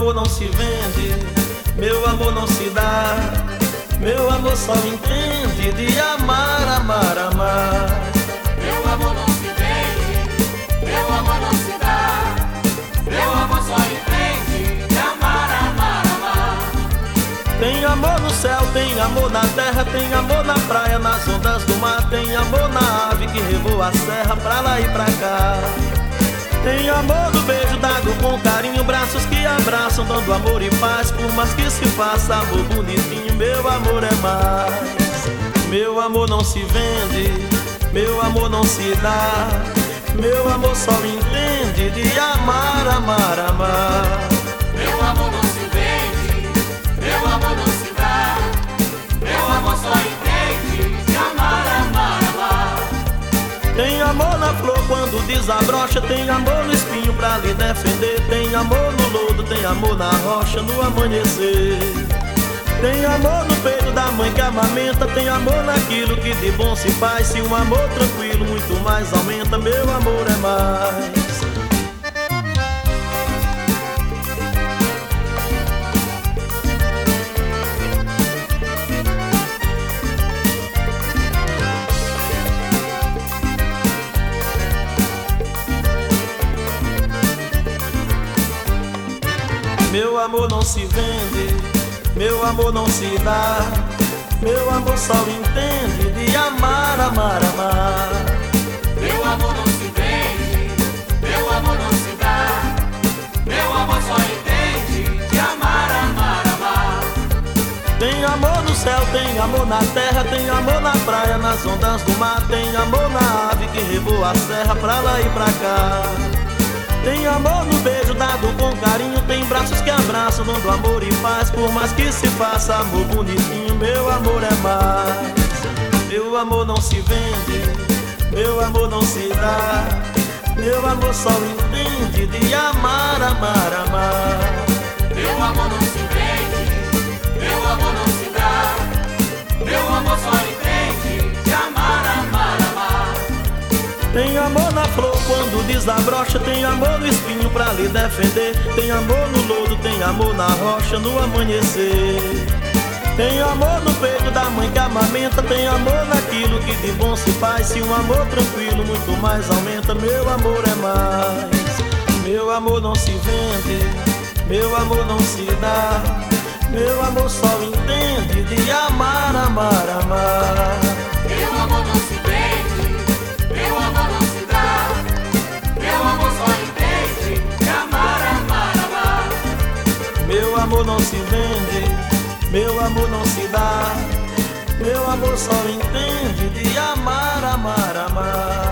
amor não se vende, meu amor não se dá. Meu amor só entende de amar, amar, amar. Meu amor não se vende, meu amor não se dá. Meu amor só entende de amar, amar, amar. Tem amor no céu, tem amor na terra, tem amor na praia, nas ondas do mar. Tem amor na ave que revoa a serra pra lá e pra cá. Tem amor no beijo dado com carinho, braços que abraçam, dando amor e paz. Por mais que se faça amor bonitinho, meu amor é mais. Meu amor não se vende, meu amor não se dá. Meu amor só entende de amar, amar, amar. Meu amor não se vende, meu amor não se dá. Meu amor só entende de amar, amar, amar. Tem amor na flor quando desabrocha, tem amor no espinho pra lhe defender. Tem amor no lodo, tem amor na rocha, no amanhecer. Tem amor no peito da mãe que amamenta, tem amor naquilo que de bom se faz. Se um amor tranquilo muito mais aumenta, meu amor é mais. Meu amor não se vende, meu amor não se dá. Meu amor só entende de amar, amar, amar. Meu amor não se vende, meu amor não se dá. Meu amor só entende de amar, amar, amar. Tem amor no céu, tem amor na terra, tem amor na praia, nas ondas do mar. Tem amor na ave que revoa a serra pra lá e pra cá. Tem amor no beijo dado com carinho, tem braços que abraçam, dando amor e paz. Por mais que se faça amor bonitinho, meu amor é mais. Meu amor não se vende, meu amor não se dá. Meu amor só entende de amar, amar, amar. Meu amor não se vende, meu amor não se dá. Meu amor só entende de amar, amar, amar. Tem amor na flor quando desabrocha, tem amor no espinho pra lhe defender. Tem amor no lodo, tem amor na rocha, no amanhecer. Tem amor no peito da mãe que amamenta, tem amor naquilo que de bom se faz. Se um amor tranquilo muito mais aumenta, meu amor é mais. Meu amor não se vende, meu amor não se dá. Meu amor só entende de amar, amar, amar. Meu amor não se vende, meu amor não se dá. Meu amor só entende de amar, amar, amar. Meu amor não se vende, meu amor não se dá. Meu amor só entende de amar, amar, amar.